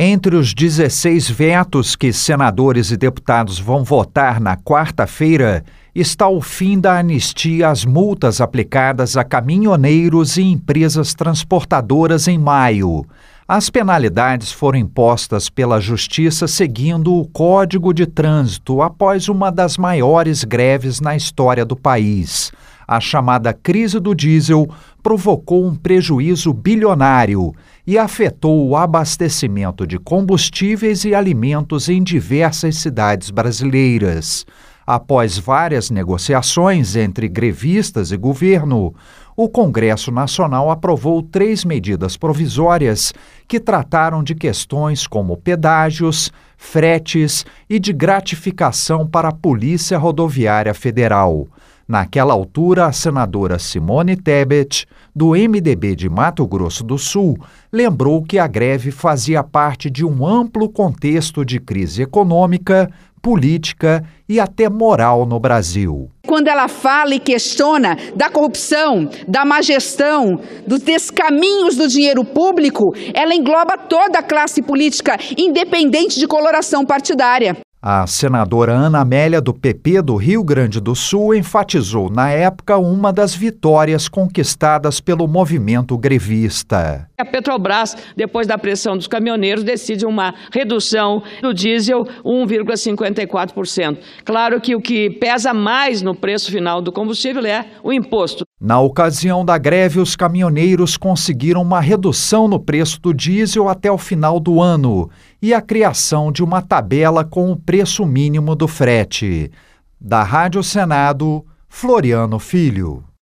Entre os 16 vetos que senadores e deputados vão votar na quarta-feira está o fim da anistia às multas aplicadas a caminhoneiros e empresas transportadoras em maio. As penalidades foram impostas pela Justiça seguindo o Código de Trânsito após uma das maiores greves na história do país. A chamada crise do diesel provocou um prejuízo bilionário e afetou o abastecimento de combustíveis e alimentos em diversas cidades brasileiras. Após várias negociações entre grevistas e governo, o Congresso Nacional aprovou 3 medidas provisórias que trataram de questões como pedágios, fretes e de gratificação para a Polícia Rodoviária Federal. Naquela altura, a senadora Simone Tebet, do MDB de Mato Grosso do Sul, lembrou que a greve fazia parte de um amplo contexto de crise econômica, política e até moral no Brasil. Quando ela fala e questiona da corrupção, da má gestão, dos descaminhos do dinheiro público, ela engloba toda a classe política, independente de coloração partidária. A senadora Ana Amélia, do PP do Rio Grande do Sul, enfatizou na época uma das vitórias conquistadas pelo movimento grevista. A Petrobras, depois da pressão dos caminhoneiros, decide uma redução do diesel 1,54%. Claro que o que pesa mais no preço final do combustível é o imposto. Na ocasião da greve, os caminhoneiros conseguiram uma redução no preço do diesel até o final do ano e a criação de uma tabela com o preço mínimo do frete. Da Rádio Senado, Floriano Filho.